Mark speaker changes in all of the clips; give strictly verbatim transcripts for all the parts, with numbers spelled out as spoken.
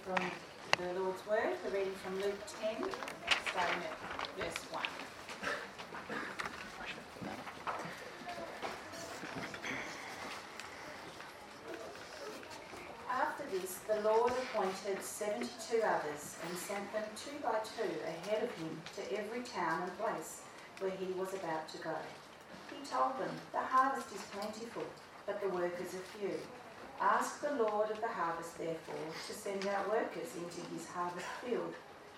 Speaker 1: from the Lord's Word. We're reading from Luke ten, starting at verse one. After this, the Lord appointed seventy-two others and sent them two by two ahead of him to every town and place where he was about to go. He told them, "The harvest is plentiful, but the workers are few. Ask the Lord of the harvest, therefore, to send out workers into his harvest field.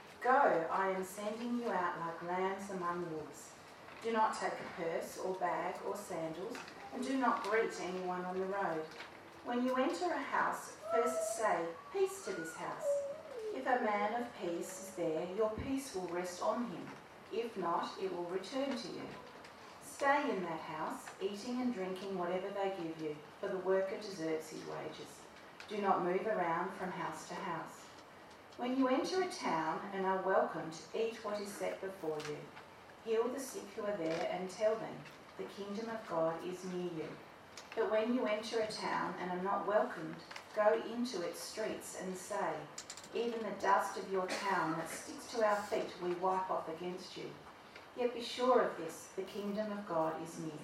Speaker 1: Go, I am sending you out like lambs among wolves. Do not take a purse or bag or sandals, and do not greet anyone on the road. When you enter a house, first say, 'Peace to this house.' If a man of peace is there, your peace will rest on him. If not, it will return to you. Stay in that house, eating and drinking whatever they give you, for the worker deserves his wages. Do not move around from house to house. When you enter a town and are welcomed, eat what is set before you. Heal the sick who are there and tell them, 'The kingdom of God is near you.' But when you enter a town and are not welcomed, go into its streets and say, 'Even the dust of your town that sticks to our feet we wipe off against you.' Yet be sure of this, the kingdom of God is near.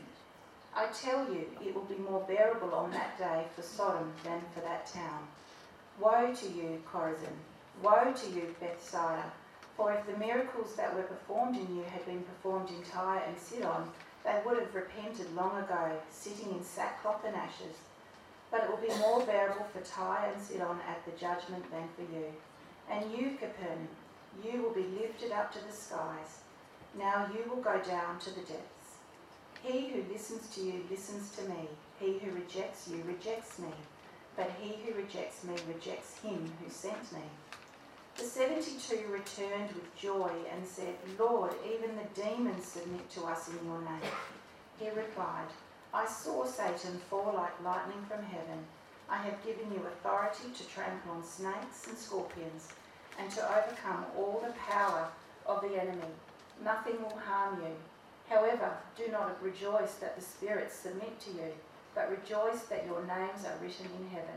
Speaker 1: I tell you, it will be more bearable on that day for Sodom than for that town. Woe to you, Chorazin! Woe to you, Bethsaida! For if the miracles that were performed in you had been performed in Tyre and Sidon, they would have repented long ago, sitting in sackcloth and ashes. But it will be more bearable for Tyre and Sidon at the judgment than for you. And you, Capernaum, you will be lifted up to the skies. Now you will go down to the depths. He who listens to you listens to me. He who rejects you rejects me. But he who rejects me rejects him who sent me." The seventy-two returned with joy and said, "Lord, even the demons submit to us in your name." He replied, "I saw Satan fall like lightning from heaven. I have given you authority to trample on snakes and scorpions and to overcome all the power of the enemy. Nothing will harm you. However, do not rejoice that the spirits submit to you, but rejoice that your names are written in heaven."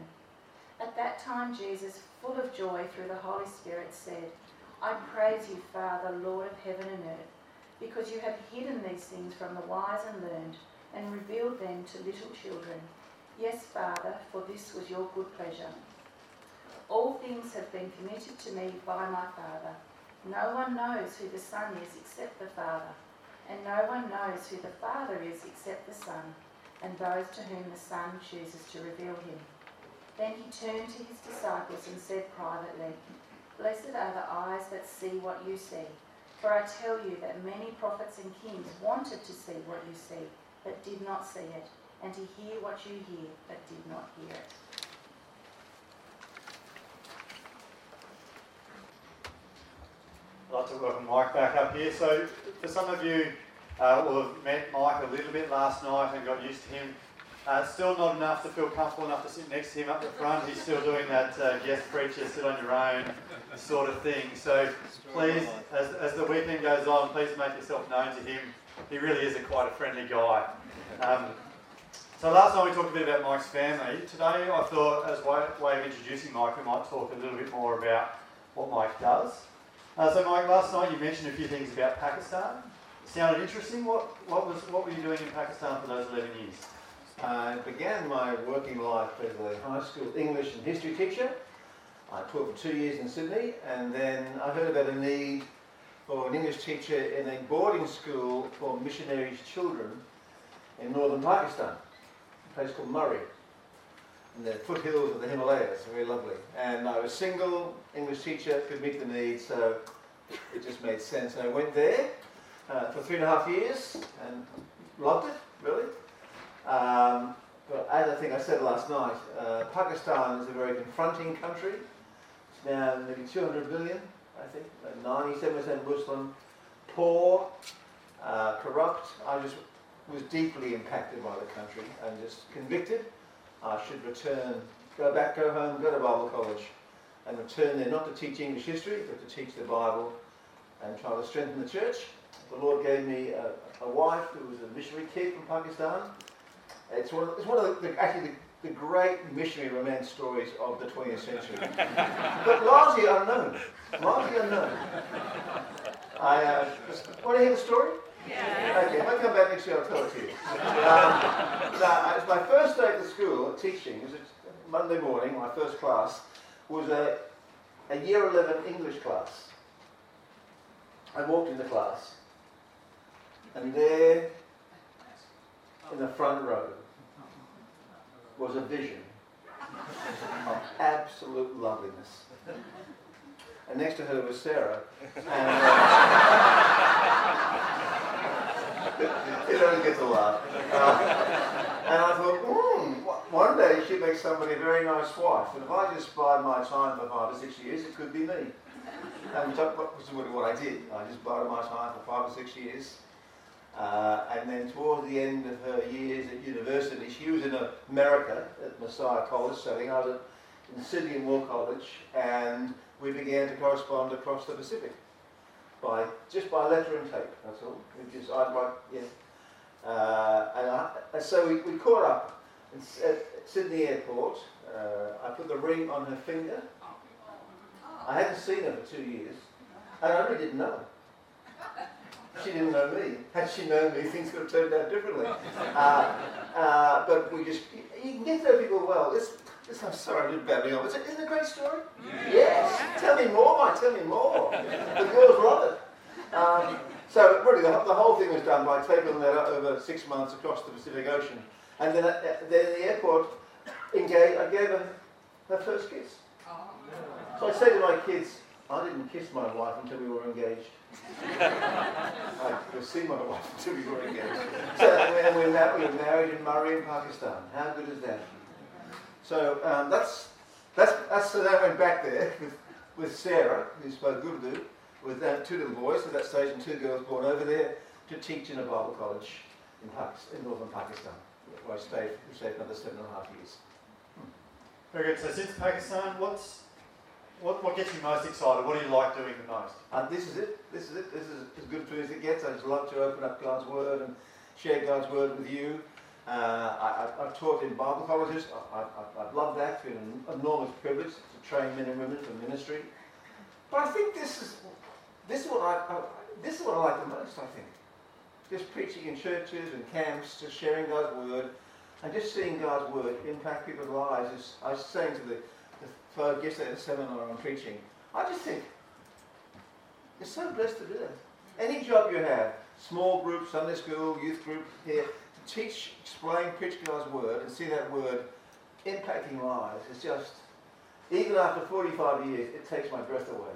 Speaker 1: At that time Jesus, full of joy through the Holy Spirit, said, "I praise you, Father, Lord of heaven and earth, because you have hidden these things from the wise and learned and revealed them to little children. Yes, Father, for this was your good pleasure. All things have been committed to me by my Father. No one knows who the Son is except the Father, and no one knows who the Father is except the Son, and those to whom the Son chooses to reveal him." Then he turned to his disciples and said privately, "Blessed are the eyes that see what you see. For I tell you that many prophets and kings wanted to see what you see, but did not see it, and to hear what you hear, but did not hear it."
Speaker 2: I'd like to welcome Mike back up here. So for some of you uh, will have met Mike a little bit last night and got used to him. Uh, still not enough to feel comfortable enough to sit next to him up the front. He's still doing that uh, guest preacher, sit on your own sort of thing. So please, as, as the weekend goes on, please make yourself known to him. He really is a quite a friendly guy. Um, so last time we talked a bit about Mike's family. Today I thought, as a way, way of introducing Mike, we might talk a little bit more about what Mike does. Uh, so Mike, last night you mentioned a few things about Pakistan. It sounded interesting. What, what, was, what were you doing in Pakistan for those eleven years?
Speaker 3: I began my working life as a high school English and history teacher. I taught for two years in Sydney, and then I heard about a need for an English teacher in a boarding school for missionaries' children in northern Pakistan, a place called Murray, in the foothills of the Himalayas. Very lovely. And I was single, English teacher, could meet the needs, so it just made sense. And I went there uh, for three and a half years and loved it, really. Um, but as I think I said last night, uh, Pakistan is a very confronting country. It's now maybe two hundred million, I think, ninety-seven percent Muslim, poor, uh, corrupt. I just was deeply impacted by the country and just convicted I should return, go back, go home, go to Bible college and return there, not to teach English history, but to teach the Bible and try to strengthen the church. The Lord gave me a, a wife who was a missionary kid from Pakistan. It's one of, it's one of the, the, actually the, the great missionary romance stories of the twentieth century. But largely unknown. Largely unknown. I uh, want to hear the story? Yeah. Okay, when I come back next year, I'll tell it to you. Um, now, it's my first day at the school teaching. It was a Monday morning. My first class was a, a year eleven English class. I walked in the class, and there, in the front row, was a vision of absolute loveliness. And next to her was Sarah. And, uh, it only gets a laugh. Uh, and I thought, hmm, one day she'd make somebody a very nice wife. And if I just bide my time for five or six years, it could be me. And which is what I did. I just bided my time for five or six years. Uh, and then towards the end of her years at university, she was in America at Messiah College studying. I was at, in Sydney and Moore College, and we began to correspond across the Pacific by just by letter and tape. That's all. We just I'd write, yeah. Uh, and, I, and so we, we caught up in, at Sydney Airport. Uh, I put the ring on her finger. I hadn't seen her for two years, and I really didn't know. She didn't know me. Had she known me, things could have turned out differently. Uh, uh, but we just, you can get to know people well. This, this, I'm sorry, I did badly on. Isn't it a great story? Yeah. Yes. Tell me more, Mike, tell me more. The girls love it. Um, so really, the, the whole thing was done by taping a letter over six months across the Pacific Ocean. And then at, then in the airport, engaged, I gave her her first kiss. So I say to my kids, I didn't kiss my wife until we were engaged. I could see my wife until we were engaged. So and we were married in Murray in Pakistan. How good is that? So um, that's that's that's so that went back there with, with Sarah, who spoke Urdu, with uh, two little boys at that stage and two girls born over there to teach in a Bible college in Pakistan, in northern Pakistan, where I stayed. We stayed another seven and a half years.
Speaker 2: Very good. So since Pakistan, what's What, what gets you most excited? What do you like doing the most?
Speaker 3: And this is it. This is it. This is as good food as it gets. I just love to open up God's Word and share God's Word with you. Uh, I, I've taught in Bible colleges. I, I, I've loved that. It's been an enormous privilege to train men and women for ministry. But I think this is this is what I, I this is what I like the most. I think just preaching in churches and camps, just sharing God's Word, and just seeing God's Word impact people's lives. Is, I was saying to the So yesterday at the seminar on preaching, I just think you're so blessed to do that. Any job you have, small group, Sunday school, youth group here, to teach, explain, preach God's Word and see that Word impacting lives, it's just, even after forty-five years, it takes my breath away.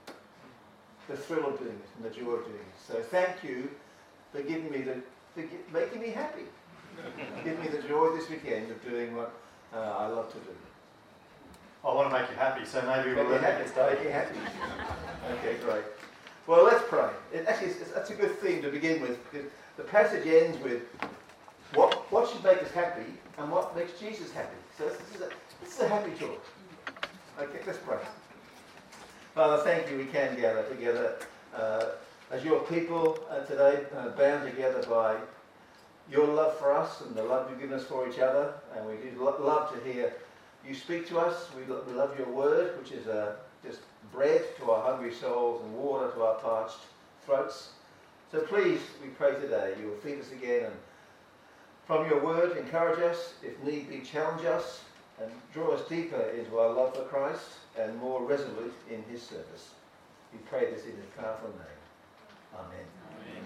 Speaker 3: The thrill of doing it and the joy of doing it. So thank you for giving me the, for making me happy. Give me the joy this weekend of doing what uh, I love to do.
Speaker 2: I want to make you happy, so maybe
Speaker 3: Make
Speaker 2: we'll...
Speaker 3: you happy, make you happy. Okay, great. Well, let's pray. It actually, it's, that's a good theme to begin with. The passage ends with what, what should make us happy and what makes Jesus happy. So this is a, this is a happy talk. Okay, let's pray. Father, thank you we can gather together uh, as your people uh, today, uh, bound together by your love for us and the love you've given us for each other. And we do lo- love to hear you speak to us. We, lo- we love your word, which is uh, just bread to our hungry souls and water to our parched throats. So please, we pray today, you will feed us again and from your word encourage us, if need be challenge us, and draw us deeper into our love for Christ and more resolute in his service. We pray this in his powerful name. Amen. Amen.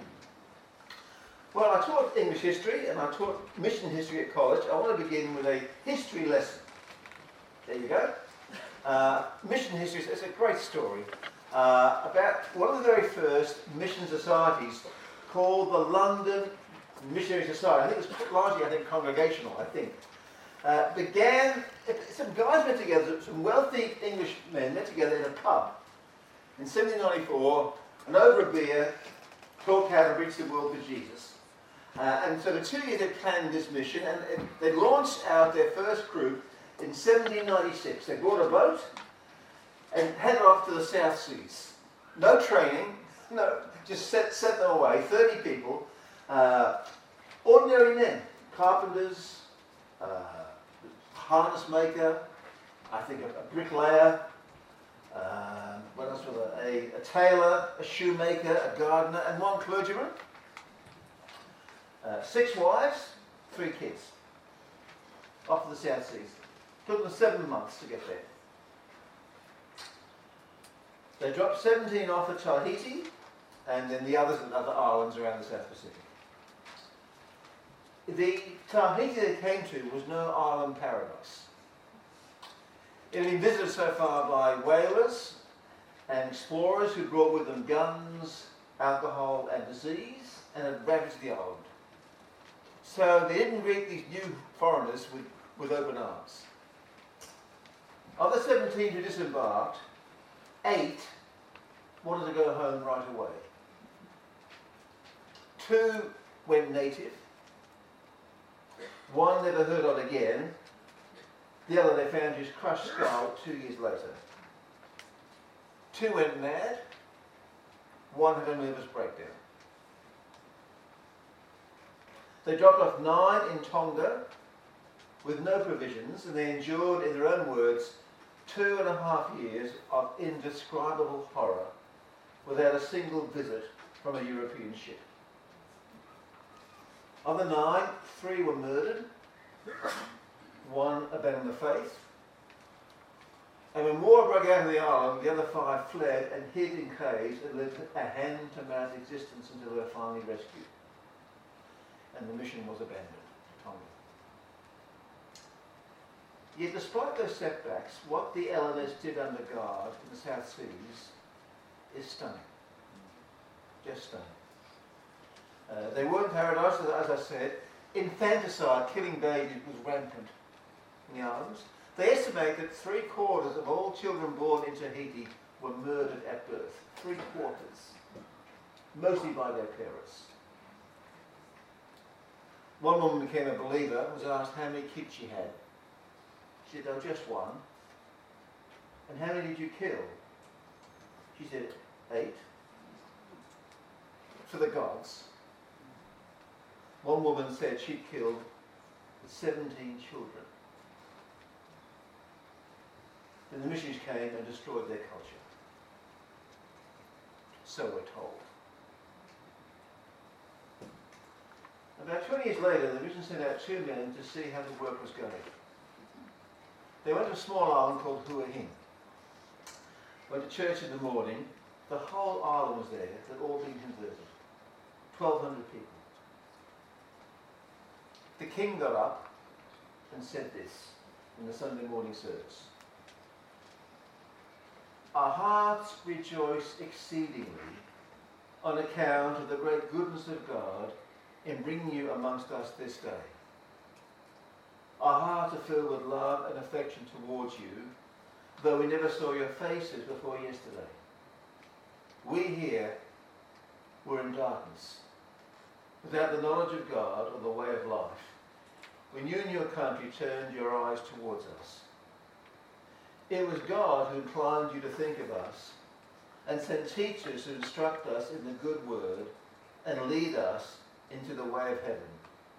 Speaker 3: Well, I taught English history and I taught mission history at college. I want to begin with a history lesson. There you go. Uh, mission history is a great story uh, about one of the very first mission societies called the London Missionary Society. I think it was largely, I think, congregational, I think. Uh, began, some guys met together, some wealthy English men met together in a pub in seventeen ninety-four, and over a beer, talked how to reach the world for Jesus. Uh, and so for two years they planned this mission, and it, they launched out their first group in seventeen ninety-six. They bought a boat and headed off to the South Seas. No training, no, just set, set them away, thirty people, uh, ordinary men, carpenters, uh, harness maker, I think a, a bricklayer, um, what else was there? A, a tailor, a shoemaker, a gardener, and one clergyman. Uh, six wives, three kids. Off to the South Seas. Took them seven months to get there. They dropped seventeen off at Tahiti, and then the others at other islands around the South Pacific. The Tahiti they came to was no island paradise. It had been visited so far by whalers and explorers who brought with them guns, alcohol and disease, and had ravaged the island. So they didn't greet these new foreigners with, with open arms. Of the seventeen who disembarked, eight wanted to go home right away. Two went native. One never heard of again. The other they found his crushed skull two years later. Two went mad. One had a nervous breakdown. They dropped off nine in Tonga with no provisions, and they endured, in their own words, two and a half years of indescribable horror without a single visit from a European ship. Of the nine, three were murdered, one abandoned the faith, and when war broke out of the island, the other five fled and hid in caves and lived a hand-to-mouth existence until they were finally rescued. And the mission was abandoned to Tonga. Yet despite those setbacks, what the L N S did under guard in the South Seas is stunning. Just stunning. Uh, they were in paradise, as I said. Infanticide, killing babies, was rampant in the islands. They estimate that three quarters of all children born in Tahiti were murdered at birth. Three quarters. Mostly by their parents. One woman became a believer, was asked how many kids she had. She said, oh, just one. And how many did you kill? She said, eight. For the gods. One woman said she killed seventeen children. Then the missionaries came and destroyed their culture. So we're told. About twenty years later, the mission sent out two men to see how the work was going. They went to a small island called Hua Hin. Went to church in the morning. The whole island was there. They'd all been converted. twelve hundred people. The king got up and said this in the Sunday morning service. Our hearts rejoice exceedingly on account of the great goodness of God in bringing you amongst us this day. Our hearts are filled with love and affection towards you, though we never saw your faces before yesterday. We here were in darkness, without the knowledge of God or the way of life. When you and your country turned your eyes towards us, it was God who inclined you to think of us and sent teachers who instruct us in the good word and lead us into the way of heaven.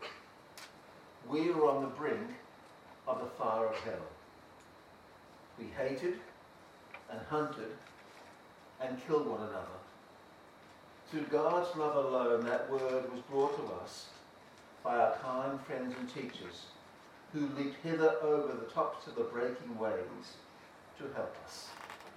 Speaker 3: We were on the brink of the fire of hell. We hated and hunted and killed one another. Through God's love alone, that word was brought to us by our kind friends and teachers who leaped hither over the tops of the breaking waves to help us.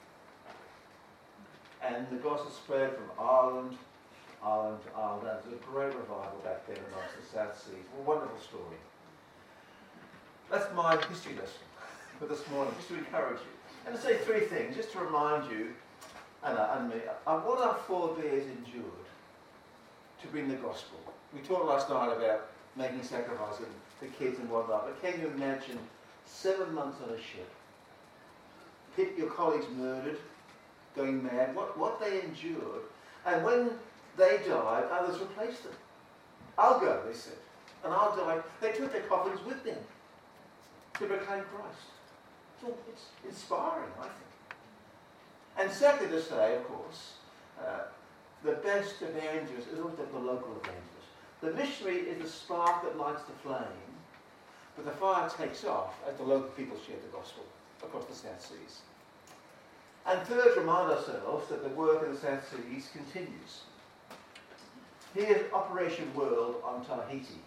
Speaker 3: And the gospel spread from Ireland, Ireland to Ireland. There was a great revival back there amongst the South Seas. A wonderful story. That's my history lesson for this morning, just to encourage you. And to say three things, just to remind you, and, uh, and me, uh, what our forebears endured to bring the gospel. We talked last night about making sacrifices for kids and whatnot, but can you imagine seven months on a ship, hit your colleagues murdered, going mad, what, what they endured, and when they died, others replaced them. I'll go, they said, and I'll die. They took their coffins with them to proclaim Christ. So it's inspiring, I think. And secondly to say, of course, uh, the best evangelist is always the local evangelist. The missionary is the spark that lights the flame, but the fire takes off as the local people share the gospel across the South Seas. And third, remind ourselves that the work of the South Seas continues. Here's Operation World on Tahiti.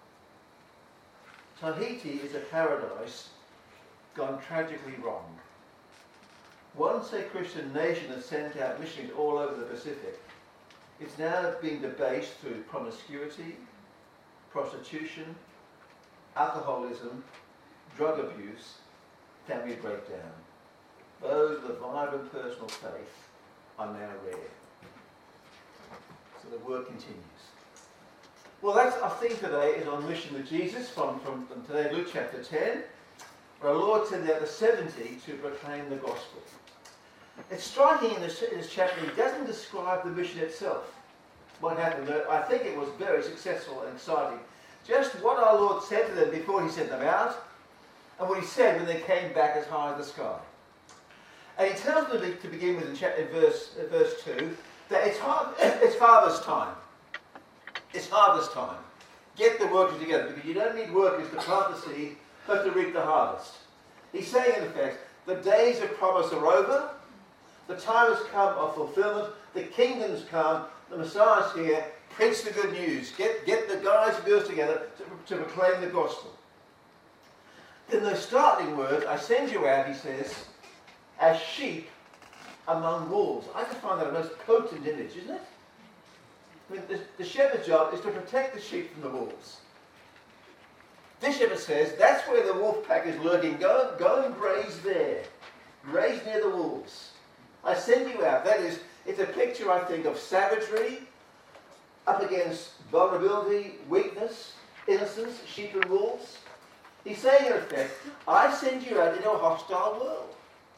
Speaker 3: Tahiti is a paradise gone tragically wrong. Once a Christian nation has sent out missionaries all over the Pacific, it's now being debased through promiscuity, prostitution, alcoholism, drug abuse, family breakdown. Those with a vibrant personal faith are now rare. So the work continues. Well, that's our theme today is on mission with Jesus from, from, from today, Luke chapter ten, where our Lord sent out the seventy to proclaim the gospel. It's striking in this, in this chapter, he doesn't describe the mission itself. What happened, I think it was very successful and exciting. Just what our Lord said to them before he sent them out, and what he said when they came back as high as the sky. And he tells them to begin with in, chapter, in verse, uh, verse two, that it's, har it's harvest time. It's harvest time. Get the workers together, because you don't need workers to plant the seed, but to reap the harvest. He's saying, in effect, the days of promise are over, the time has come of fulfillment, the kingdom's come, the Messiah's here, preach the good news, get, get the guys and girls together to, to proclaim the gospel. In those startling words, I send you out, he says, as sheep among wolves. I just find that a most potent image, isn't it? I mean, the, the shepherd's job is to protect the sheep from the wolves. This shepherd says, that's where the wolf pack is lurking. Go, go and graze there. Graze near the wolves. I send you out. That is, it's a picture, I think, of savagery up against vulnerability, weakness, innocence, sheep and wolves. He's saying, in effect, I send you out into a hostile world.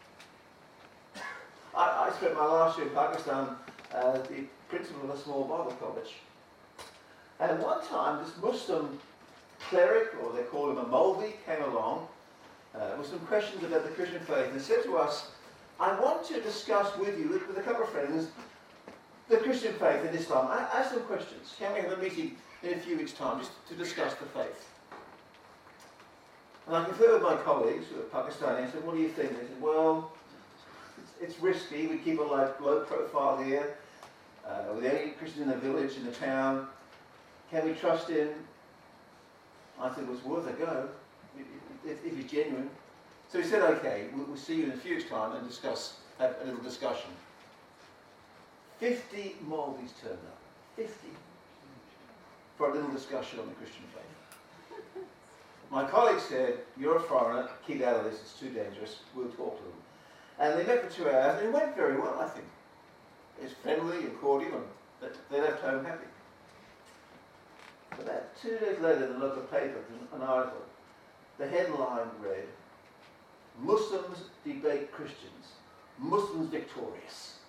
Speaker 3: I, I spent my last year in Pakistan as the principal of a small Bible college. And one time, this Muslim cleric, or they call him a Maulvi, came along uh, with some questions about the Christian faith and said to us, I want to discuss with you, with, with a couple of friends, the Christian faith in Islam. I asked them questions. Can we have a meeting in a few weeks' time just to discuss the faith? And I conferred with my colleagues who are Pakistani. I said, what do you think? They said, well, it's, it's risky. We keep a low, low profile here. Uh, we're the only Christians in the village, in the town. Can we trust him? I said it was worth a go, if, if he's genuine. So he said, okay, we'll, we'll see you in a few weeks' time and discuss, have a little discussion. Fifty Maldives turned up. Fifty. For a little discussion on the Christian faith. My colleague said, you're a foreigner, keep out of this, it's too dangerous, we'll talk to them. And they met for two hours, and it went very well, I think. It's friendly and cordial, and they left home happy. About two days later, in the local paper, an article, the headline read, Muslims debate Christians, Muslims victorious.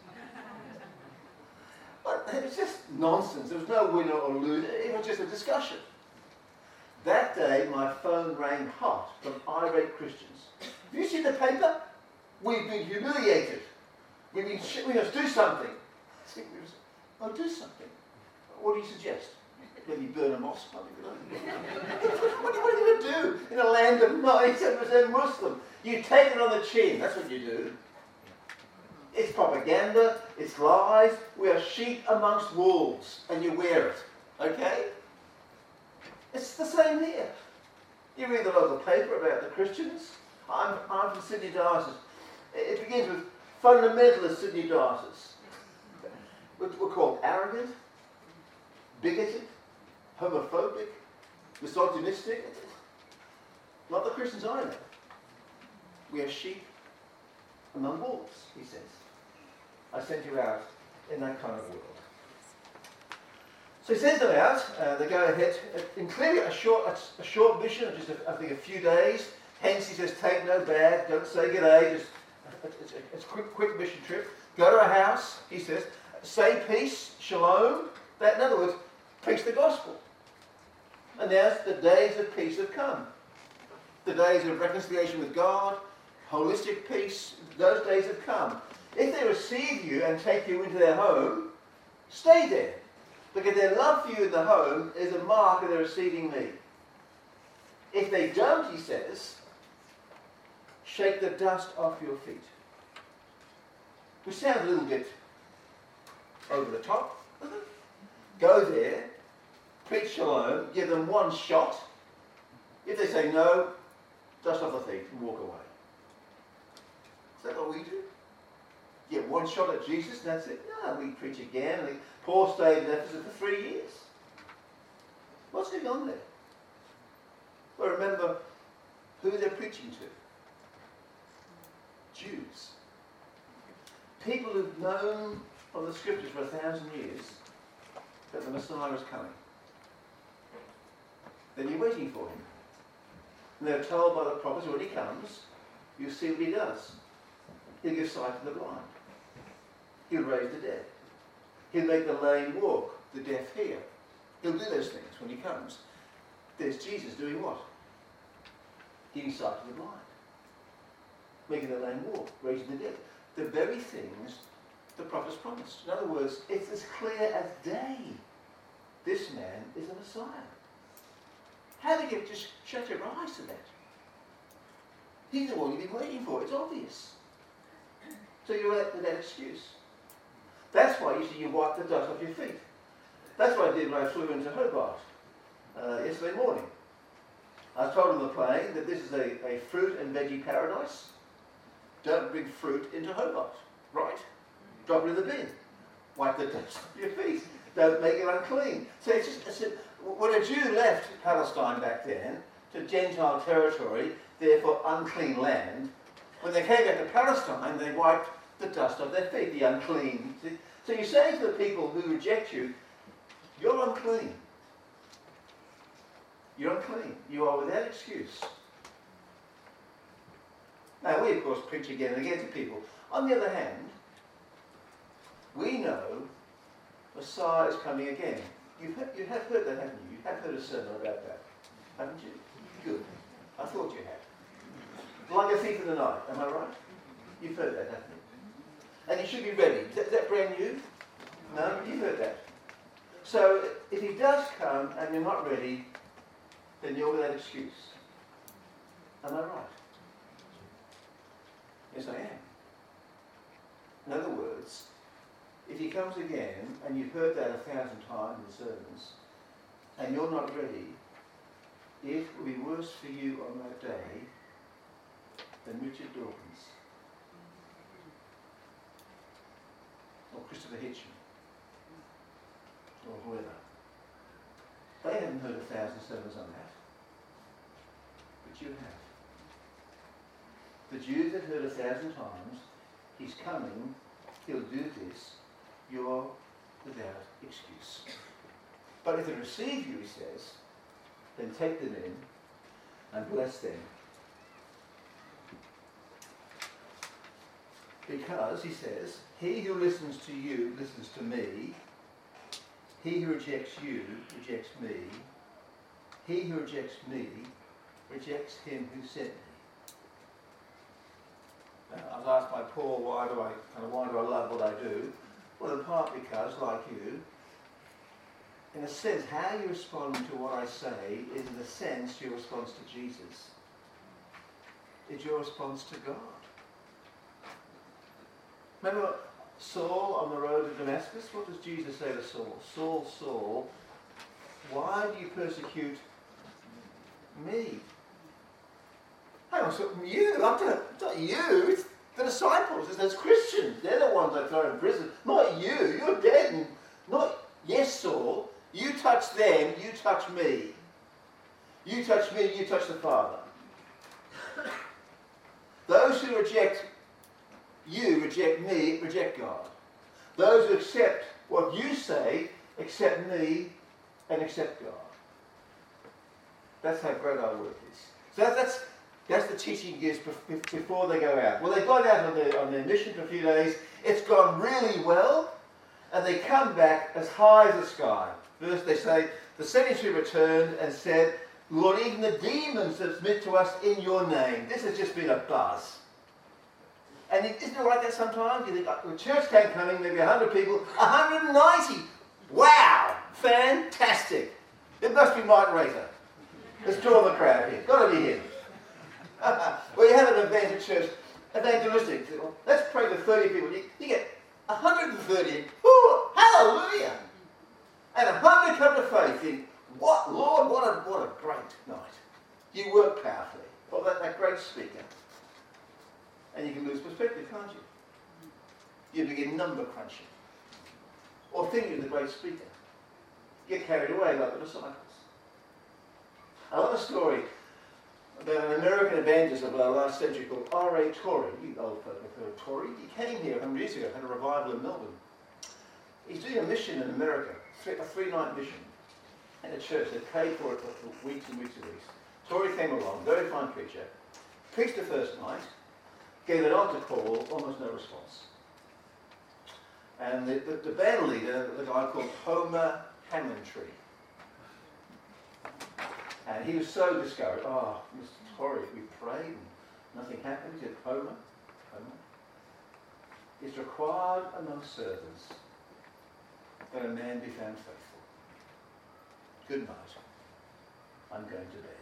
Speaker 3: But it was just nonsense. There was no winner or loser. It was just a discussion. That day, my phone rang hot from irate Christians. Have you seen the paper? We've been humiliated. We've been sh we must do something. I think we was, oh, do something. What do you suggest? Maybe burn a mosque? What are you going to do in a land of ninety-seven percent Muslim? You take it on the chin. That's what you do. It's propaganda. It's lies. We are sheep amongst wolves, and you wear it. Okay? It's the same here. You read the local paper about the Christians. I'm, I'm from Sydney Diocese. It begins with fundamentalist Sydney Diocese. We're, we're called arrogant, bigoted, homophobic, misogynistic. Not the Christians I know. We are sheep among wolves, he says. I sent you out in that kind of world. So he sends them out. Uh, they go ahead in clearly a short, a, a short mission of just, a, I think, a few days. Hence, he says, take no bag, don't say g'day. Just it's, it's a quick, quick mission trip. Go to a house. He says, say peace, shalom. That, in other words, preach the gospel. Announce the days of peace have come. The days of reconciliation with God, holistic peace. Those days have come. If they receive you and take you into their home, stay there. Because their love for you in the home is a mark of their receiving me. If they don't, he says, shake the dust off your feet. Which sounds a little bit over the top. Go there, preach shalom, give them one shot. If they say no, dust off the feet and walk away. Is that what we do? Get one shot at Jesus and that's it? No, we preach again. Paul stayed in Ephesus for three years. What's going on there? Well, remember who they're preaching to. Jews. People who've known from the scriptures for a thousand years that the Messiah is coming. Then you're waiting for him. And they're told by the prophets when he comes, you see what he does. He'll give sight to the blind. He'll raise the dead. He'll make the lame walk, the deaf hear. He'll do those things when he comes. There's Jesus doing what? Giving sight to the blind. Making the lame walk, raising the dead. The very things the prophets promised. In other words, it's as clear as day. This man is a Messiah. How did you just shut your eyes to that? He's the one you've been waiting for. It's obvious. So you're left with that excuse. That's why you see you wipe the dust off your feet. That's what I did when I flew into Hobart uh, yesterday morning. I was told on the plane that this is a, a fruit and veggie paradise. Don't bring fruit into Hobart, right? Drop it in the bin. Wipe the dust off your feet. Don't make it unclean. So it's just, it's a, when a Jew left Palestine back then to Gentile territory, therefore unclean land, when they came back to Palestine, they wiped the dust off their feet, the unclean. So you say to the people who reject you, you're unclean. You're unclean. You are without excuse. Now we of course preach again and again to people. On the other hand, we know Messiah is coming again. You've heard, you have heard that, haven't you? You have heard a sermon about that, haven't you? Good. I thought you had. Like a thief in the night, am I right? You've heard that, haven't you? And you should be ready. Is that, is that brand new? No? You've heard that. So if he does come and you're not ready, then you're without excuse. Am I right? Yes, I am. In other words, if he comes again, and you've heard that a thousand times in sermons, and you're not ready, it will be worse for you on that day than Richard Dawkins or Christopher Hitchin or whoever. They haven't heard a thousand sermons on that, but you have. The Jews have heard a thousand times, he's coming, he'll do this, you're without excuse. But if they receive you, he says, then take them in and bless them. Because, he says, he who listens to you listens to me. He who rejects you rejects me. He who rejects me rejects him who sent me. Now, I was asked by Paul, why do I kind of why do I love what I do? Well, in part because, like you, in a sense, how you respond to what I say is, in a sense, your response to Jesus. It's your response to God. Remember Saul on the road to Damascus? What does Jesus say to Saul? Saul, Saul, why do you persecute me? Hang on, so you, I'm not, not you, it's the disciples, it's those Christians. They're the ones I throw in prison. Not you, you're dead. And not, yes, Saul, you touch them, you touch me. You touch me, you touch the Father. Those who reject you, reject me, reject God. Those who accept what you say, accept me and accept God. That's how great our work is. So that, that's that's the teaching he gives before they go out. Well, they've gone out on their, on their mission for a few days. It's gone really well. And they come back as high as the sky. First they say, the seventy-two returned and said, Lord, even the demons submit to us in your name. This has just been a buzz. And isn't it like that sometimes? You think, the church camp coming, maybe one hundred people, one hundred ninety. Wow! Fantastic. It must be Mike Rater. Let's draw the crowd here. Got to be him. Well, you have an event at church, evangelistic. Let's pray for thirty people. You, you get one hundred thirty. Ooh, hallelujah! And one hundred come to faith. In what, Lord? What a what a great night. You work powerfully. Well, that, that great speaker. And you can lose perspective, can't you? You begin number crunching. Or thinking of the great speaker. Get carried away like the disciples. I love a story about an American evangelist of our last century called R A Torrey. You old folk have heard of Torrey. He came here a hundred years ago, had a revival in Melbourne. He's doing a mission in America, a three-night mission in a church. They paid for it for weeks and weeks and weeks. Torrey came along, very fine preacher, preached the first night, gave an altar call, almost no response. And the, the, the band leader, the guy called Homer Hammondtree. And he was so discouraged. Oh, Mister Torrey, we prayed and nothing happened. He said, Homer, Homer, it's required among servants that a man be found faithful. Good night. I'm going to bed.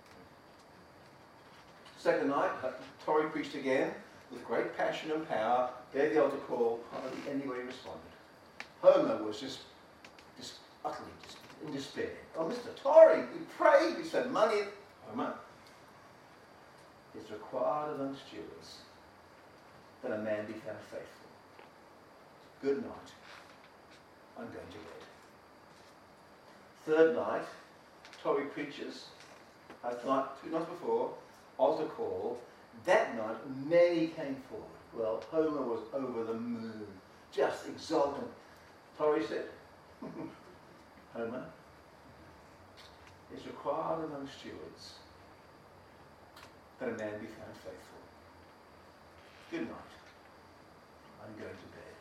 Speaker 3: Second night, Torrey preached again with great passion and power, gave the altar call, hardly anybody responded. Homer was just, just utterly just in despair. Oh, Mister Torrey, we prayed, we spent money. Homer, it's required among stewards that a man be found faithful. Good night. I'm going to bed. Third night, Torrey preaches. Uh, night, two nights before, altar call. That night, many came forward. Well, Homer was over the moon, just exultant. Torrey said, Homer, it's required among stewards that a man be found faithful. Good night. I'm going to bed.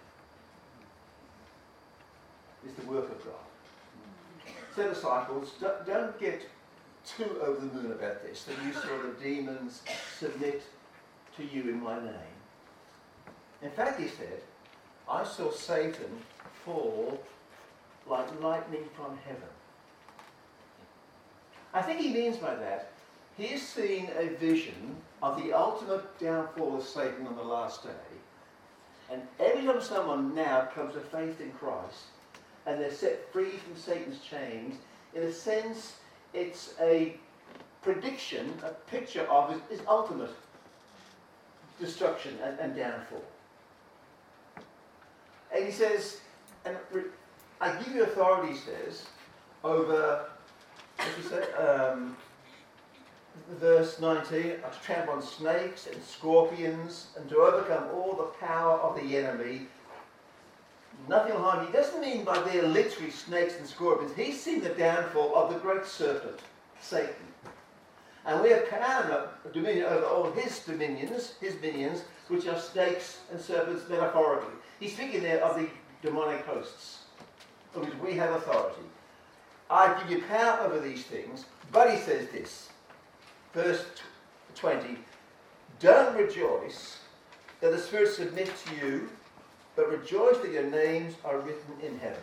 Speaker 3: It's the work of God. So disciples, don't, don't get too over the moon about this, that you saw the demons submit to you in my name. In fact, he said, I saw Satan fall like lightning from heaven. I think he means by that, he has seen a vision of the ultimate downfall of Satan on the last day. And every time someone now comes to faith in Christ, and they're set free from Satan's chains, in a sense, it's a prediction, a picture of his, his ultimate destruction and, and downfall. And he says, and I give you authority, he says, over, what does he say, um, verse nineteen, to trample on snakes and scorpions and to overcome all the power of the enemy. Nothing will harm you. He doesn't mean by their literally snakes and scorpions. He's seen the downfall of the great serpent, Satan. And we have power and dominion over all his dominions, his minions, which are snakes and serpents metaphorically. He's speaking there of the demonic hosts, of which we have authority. I give you power over these things, but he says this, verse twenty, don't rejoice that the Spirit submits to you, but rejoice that your names are written in heaven.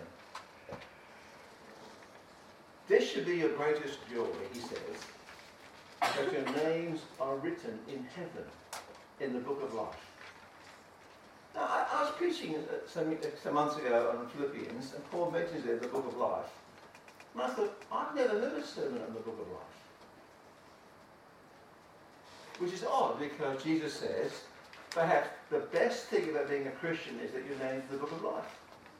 Speaker 3: This should be your greatest joy, he says, that your names are written in heaven, in the book of life. Now, I, I was preaching some, some months ago on Philippians, and Paul mentions there the book of life. And I thought, I've never heard a sermon on the book of life. Which is odd, because Jesus says, perhaps the best thing about being a Christian is that you're named in the book of life.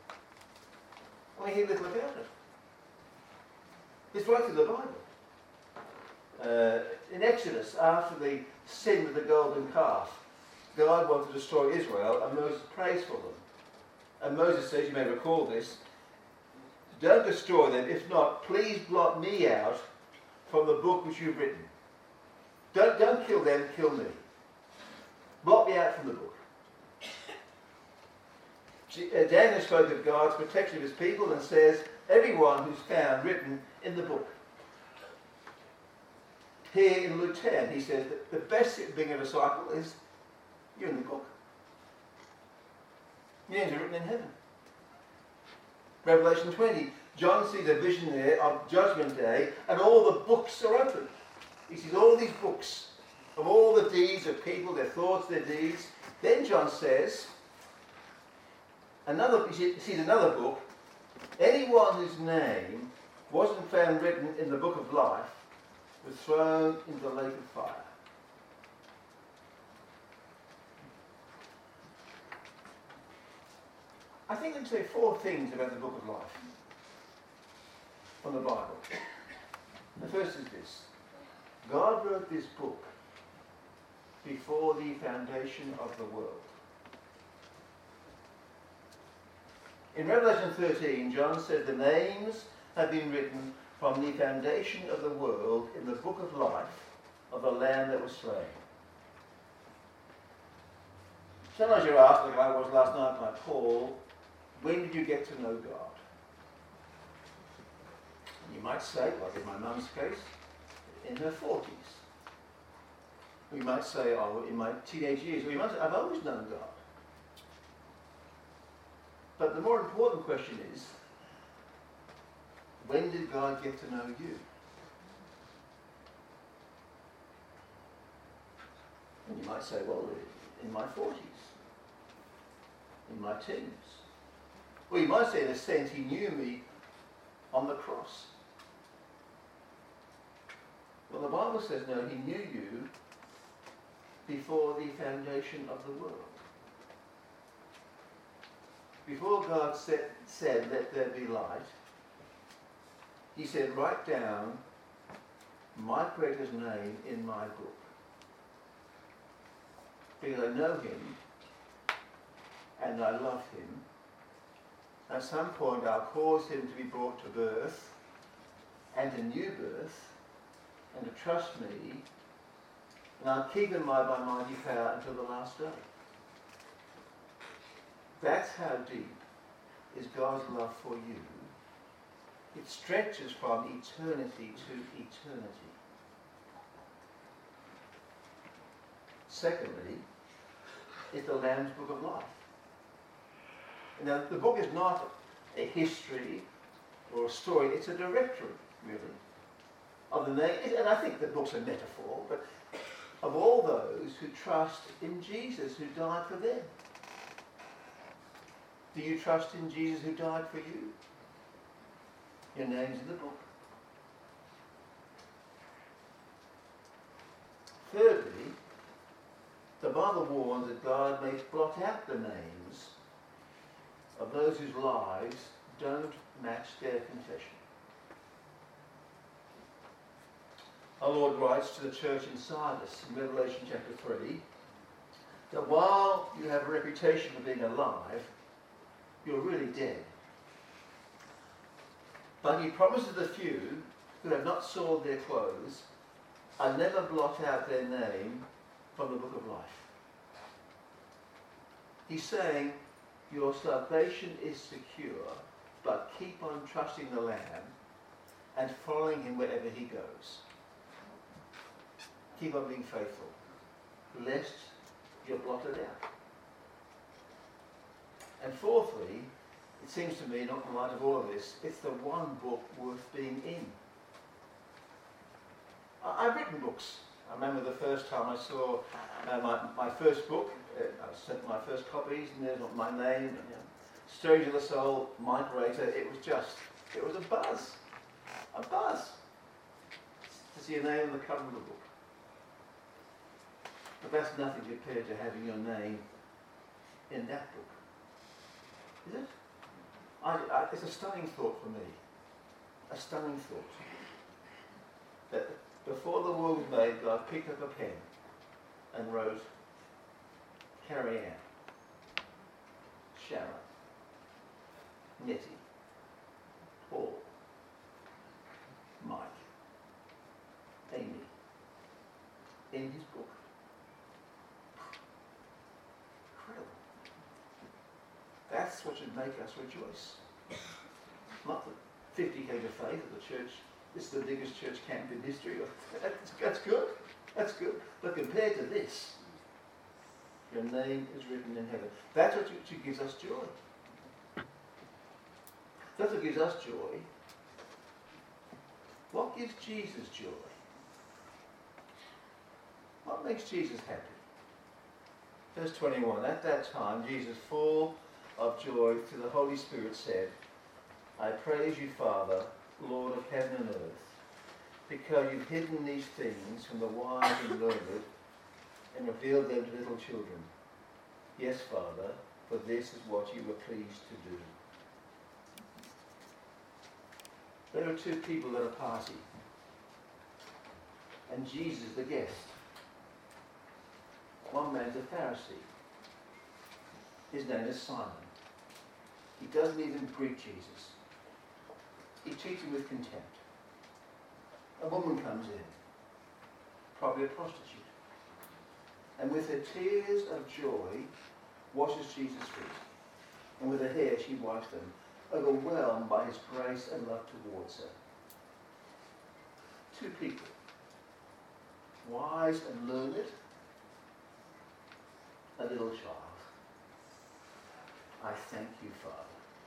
Speaker 3: We hear little about it. It's right through the Bible. Uh, in Exodus, after the sin of the golden calf, God wanted to destroy Israel, and Moses prays for them. And Moses says, you may recall this, don't destroy them, if not, please blot me out from the book which you've written. Don't, don't kill them, kill me. Blot me out from the book. Daniel spoke of God's protection of his people and says, everyone who's found written in the book. Here in Luke ten, he says that the best thing being a disciple is you're in the book. Your names are written in heaven. Revelation twenty, John sees a vision there of Judgment Day, and all the books are open. He sees all these books of all the deeds of people, their thoughts, their deeds. Then John says, another, he sees another book. Anyone whose name wasn't found written in the book of life was thrown into the lake of fire. I think I can say four things about the book of life from the Bible. The first is this. God wrote this book before the foundation of the world. In Revelation thirteen, John said the names have been written from the foundation of the world in the book of life of the Lamb that was slain. Sometimes you're asked, like I was last night by Paul, when did you get to know God? You might say, like in my mum's case, in her forties. You might say, oh, in my teenage years. Or you might say, I've always known God. But the more important question is, when did God get to know you? And you might say, well, in my forties, in my teens. Well, you might say, in a sense, he knew me on the cross. Well, the Bible says, no, he knew you before the foundation of the world. Before God said, said, let there be light, he said, write down my Creator's name in my book. Because I know him and I love him. At some point I'll cause him to be brought to birth and a new birth and to trust me, and I'll keep him by my mighty power until the last day. That's how deep is God's love for you. It stretches from eternity to eternity. Secondly, it's the Lamb's Book of Life. Now, the book is not a history or a story, it's a directory, really, of the name, and I think the book's a metaphor, but of all those who trust in Jesus who died for them. Do you trust in Jesus who died for you? Your name's in the book. Thirdly, the Bible warns that God may blot out the names of those whose lives don't match their confession. Our Lord writes to the church in Sardis in Revelation chapter three that while you have a reputation of being alive, you're really dead. But he promises the few who have not soiled their clothes, I'll never blot out their name from the book of life. He's saying, your salvation is secure, but keep on trusting the Lamb and following him wherever he goes. Keep on being faithful, lest you're blotted out. And fourthly, it seems to me, not in light of all of this, it's the one book worth being in. I've written books. I remember the first time I saw uh, my, my first book, uh, I sent my first copies, and there's not my name, and, you know, Strange of the Soul, Mike Rater. It was just, it was a buzz. A buzz. To see a name on the cover of the book. But that's nothing compared to having your name in that book. Is it? I, I, it's a stunning thought for me. A stunning thought. That before the world was made, God picked up a pen and wrote Carrie Ann, Sharon, Nettie, Paul, Mike, Amy, in his book. Incredible. That's what should make us rejoice. Not the fifty came to faith of the church. This is the biggest church camp in history. That's, that's good. That's good. But compared to this, your name is written in heaven. That's what gives us joy. That's what gives us joy What gives Jesus joy? What makes Jesus happy? Verse twenty-one, at that time Jesus, full of joy through the Holy Spirit, said, I praise you, Father, Lord of heaven and earth, because you've hidden these things from the wise and learned and revealed them to little children. Yes, Father, for this is what you were pleased to do. There are two people at a party, and Jesus the guest. One man's a Pharisee. His name is Simon. He doesn't even greet Jesus. He treats him with contempt. A woman comes in, probably a prostitute, and with her tears of joy washes Jesus' feet, and with her hair she wipes them, overwhelmed by his grace and love towards her. Two people, wise and learned, a little child. I thank you, Father.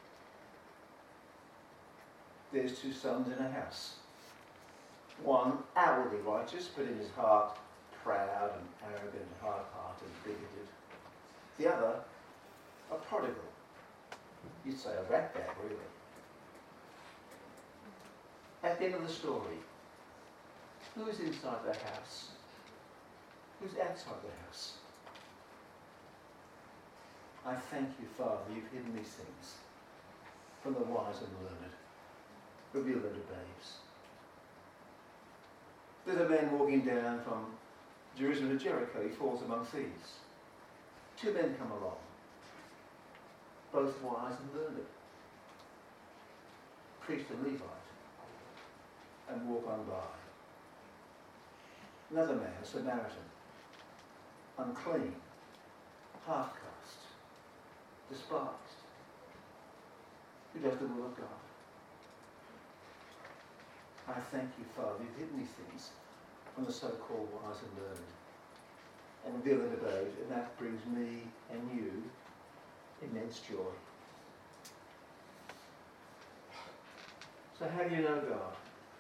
Speaker 3: There's two sons in a house. One outwardly righteous, but in his heart proud and arrogant, hard-hearted, bigoted. The other, a prodigal. You'd say a ratbag, really. At the end of the story, who is inside the house? Who's outside the house? I thank you, Father, you've hidden these things from the wise and learned. Reveal them to babes. There's a man walking down from Jerusalem to Jericho. He falls among thieves. Two men come along, both wise and learned, priest and Levite, and walk on by. Another man, a Samaritan, unclean, half-caste, despised, who does the will of God. I thank you, Father, you've hidden these things from the so-called wise and learned, and reveal them to babes, and that brings me and you immense joy. So how do you know God?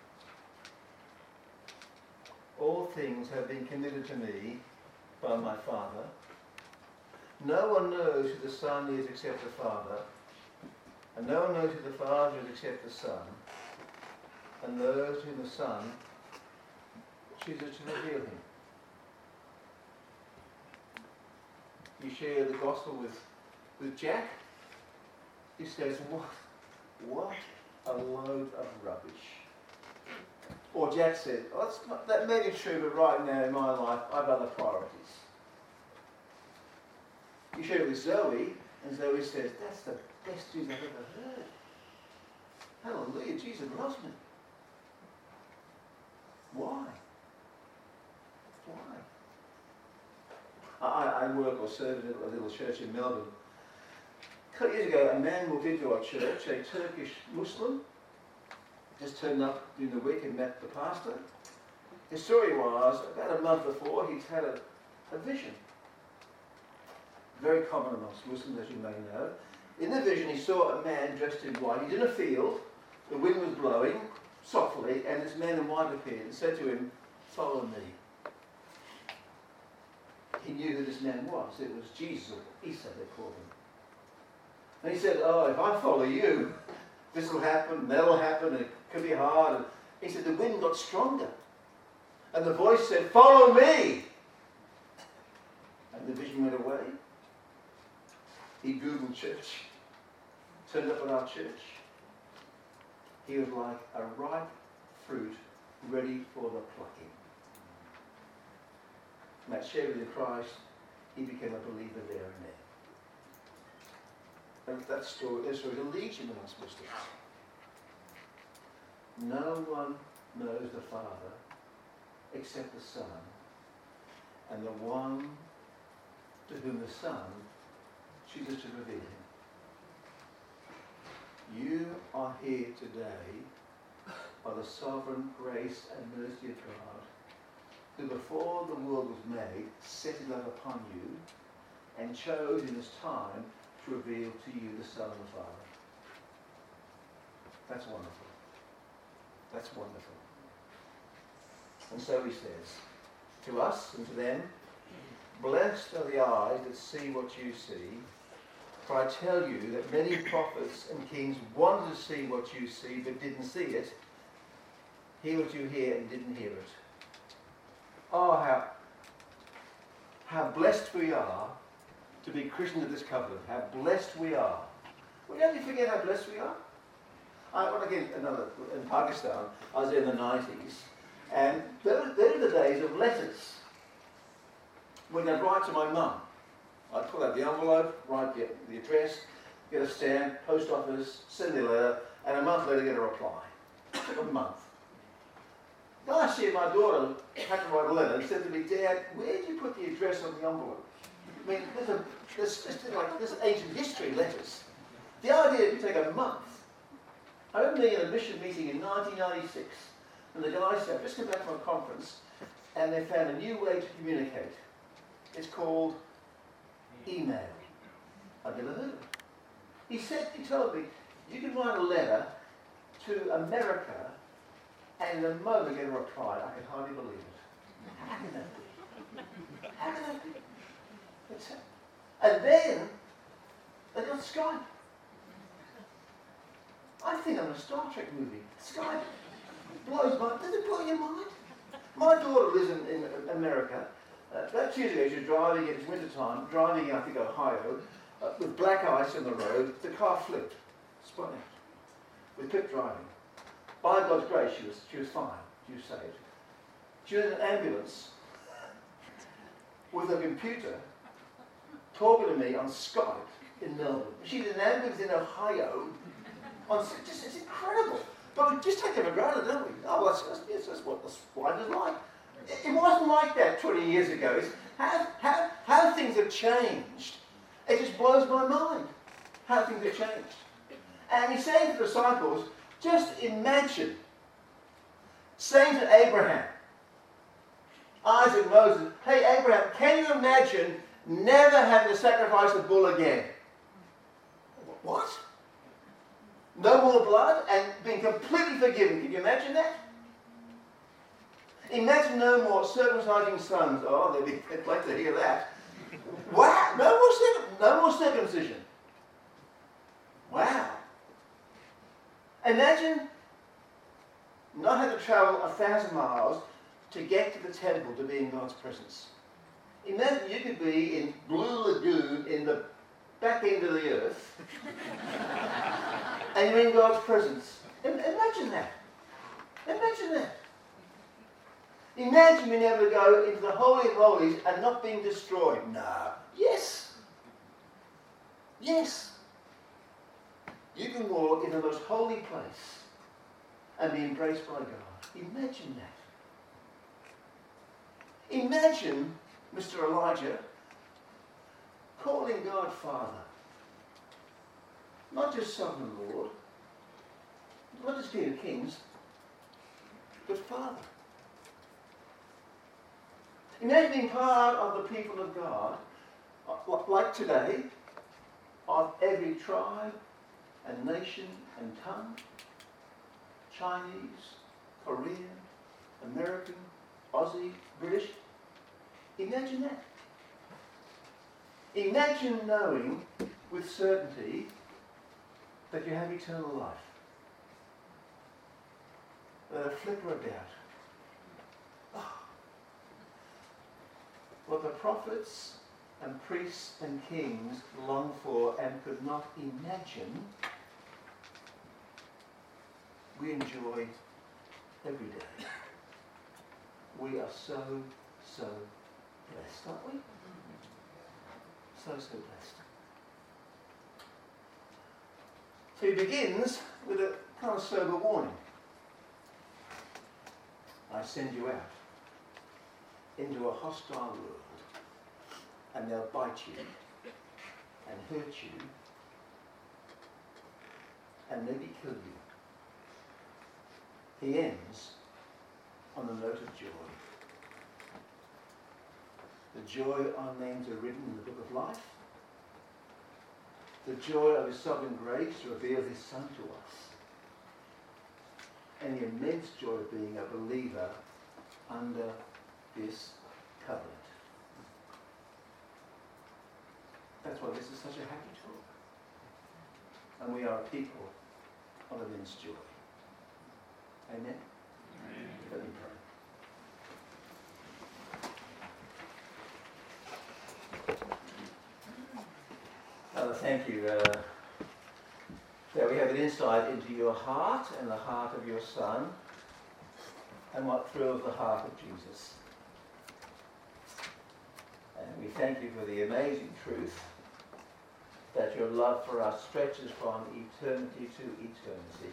Speaker 3: All things have been committed to me by my Father. No one knows who the Son is except the Father, and no one knows who the Father is except the Son, and those whom the Son chooses to reveal him. You share the gospel with, with Jack, he says, what, what a load of rubbish. Or Jack said, oh, that's not, that may be true, but right now in my life, I have other priorities. You share it with Zoe, and Zoe says, that's the best news I've ever heard. Hallelujah, Jesus loves me. Why? Why? I, I work or serve in a little church in Melbourne. A couple of years ago, a man walked into our church, a Turkish Muslim, just turned up during the week and met the pastor. His story was, about a month before, he'd had a, a vision. Very common amongst Muslims, as you may know. In the vision, he saw a man dressed in white. He's in a field, the wind was blowing softly, and this man in white appeared and said to him, follow me. He knew who this man was. It was Jesus, or Isa, they called him. And he said, oh, if I follow you, this will happen, that will happen, and it could be hard. And he said, the wind got stronger. And the voice said, follow me. And the vision went away. He Googled church, turned up at our church. He was like a ripe fruit ready for the plucking. And that shared with Christ, he became a believer there and then. And that story, that story is a legion amongst Muslims. No one knows the Father except the Son, and the one to whom the Son chooses to reveal him. You are here today by the sovereign grace and mercy of God, who before the world was made set his love upon you and chose in his time to reveal to you the Son and the Father. That's wonderful. That's wonderful. And so he says, to us and to them, blessed are the eyes that see what you see, for I tell you that many prophets and kings wanted to see what you see but didn't see it, hear what you hear and didn't hear it. Oh, how, how blessed we are to be Christians of this covenant. How blessed we are. We don't forget how blessed we are. I want to get another, in Pakistan, I was there in the nineties, and there, there were the days of letters. When I'd write to my mum, I'd pull out the envelope, write the, the address, get a stamp, post office, send the letter, and a month later get a reply. It took a month. Last year, my daughter had to write a letter and said to me, Dad, where did you put the address on the envelope? I mean, there's, a, there's, there's, like, there's ancient history letters. The idea it would take a month. I remember being in a mission meeting in nineteen ninety-six, and the guy said, I've just come back from a conference, and they found a new way to communicate. It's called email. I'd never heard of it. He said, he told me, you can write a letter to America, and in a moment get a reply. I could hardly believe it. How can that be? How can that be? It's, and then, they got Skype. I think I'm in a Star Trek movie. Skype blows my... Does it blow your mind? My daughter lives in, in America. Uh, about two years ago, she was driving, it was winter time, driving in, I think, Ohio, uh, with black ice on the road. The car flipped, spun out, with pip driving. By God's grace, she was, she was fine. She was saved. She was in an ambulance with a computer talking to me on Skype in Melbourne. She's in an ambulance in Ohio. On, just, it's incredible. But we just take it for granted, don't we? Oh, well, that's, that's, yes, that's what that's life is like. It, it wasn't like that twenty years ago. It's how, how, how things have changed. It just blows my mind how things have changed. And he's saying to the disciples, just imagine saying to Abraham, Isaac, Moses, hey Abraham, can you imagine never having to sacrifice a bull again? What? No more blood and being completely forgiven. Can you imagine that? Imagine no more circumcising sons. Oh, they'd, be, they'd like to hear that. Wow, no more, circum, no more circumcision. Wow. Imagine not having to travel a thousand miles to get to the temple to be in God's presence. Imagine you could be in Blue Lagoon in the back end of the earth and you're in God's presence. Imagine that. Imagine that. Imagine being able to go into the Holy of Holies and not being destroyed. No. Yes. Yes. You can walk in the most holy place and be embraced by God. Imagine that. Imagine Mister Elijah calling God Father. Not just Sovereign Lord, not just King of Kings, but Father. Imagine being part of the people of God, like today, of every tribe and nation and tongue, Chinese, Korean, American, Aussie, British. Imagine that. Imagine knowing with certainty that you have eternal life. Without a flicker of doubt. Oh. What the prophets and priests and kings longed for and could not imagine, we enjoy every day. We are so, so blessed, aren't we? So, so blessed. So he begins with a kind of sober warning. I send you out into a hostile world, and they'll bite you and hurt you and maybe kill you. He ends on a note of joy. The joy our names are written in the book of life. The joy of his sovereign grace to reveal his Son to us. And the immense joy of being a believer under this covenant. That's why this is such a happy talk. And we are a people of immense joy. Amen? Amen. Let me pray. Father, thank you uh, that we have an insight into your heart and the heart of your Son and what thrills the heart of Jesus. And we thank you for the amazing truth that your love for us stretches from eternity to eternity.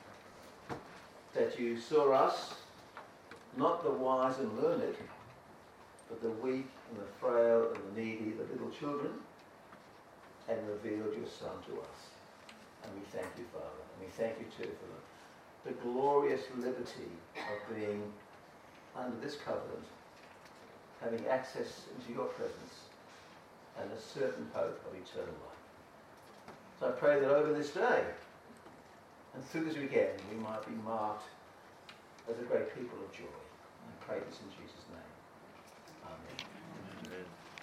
Speaker 3: That you saw us, not the wise and learned, but the weak and the frail and the needy, the little children, and revealed your Son to us. And we thank you, Father. And we thank you too for the, the glorious liberty of being under this covenant, having access into your presence, and a certain hope of eternal life. So I pray that over this day, and through this weekend, we might be marked as a great people of joy. I pray this in Jesus' name.